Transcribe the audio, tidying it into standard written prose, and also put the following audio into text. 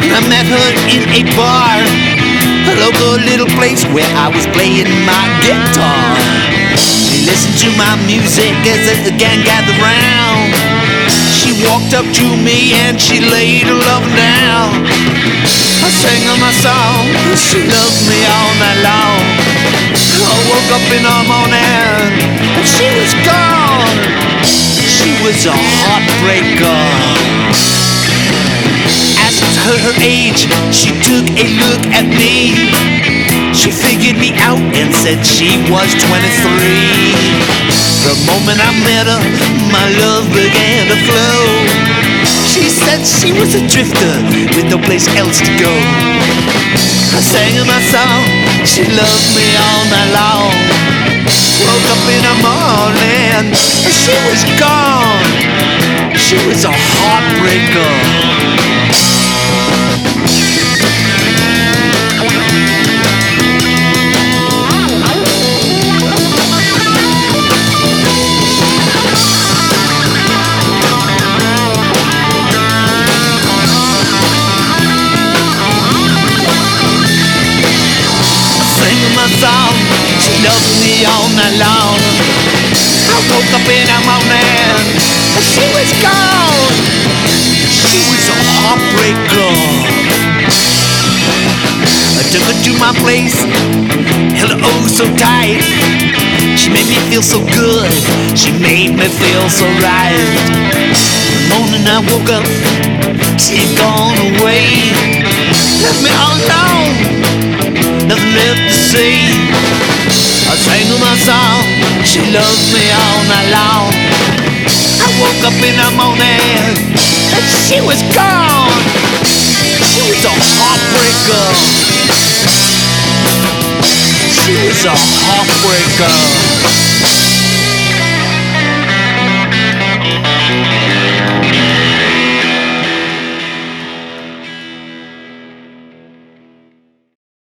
I met her in a bar, a local little place where I was playing my guitar. She listened to my music as the gang gathered round. She walked up to me and she laid her love down. I sang her my song, she loved me all night long. I woke up in the morning and she was gone. She was a heartbreaker. Asked her age, she took a look at me. She figured me out and said she was 23. The moment I met her, my love began to flow. She said she was a drifter with no place else to go. I sang her my song, she loved me all night long. Woke up in the morning and she was gone. She was a heartbreaker. Song. She loved me all night long. I woke up in the morning and she was gone. She was a heartbreaker. I took her to my place, held her oh so tight. She made me feel so good, she made me feel so right. The morning I woke up, she had gone away, left me all alone. Nothing left to say. I sang her my song, she loved me all night long. I woke up in the morning and she was gone. She was a heartbreaker. She was a heartbreaker.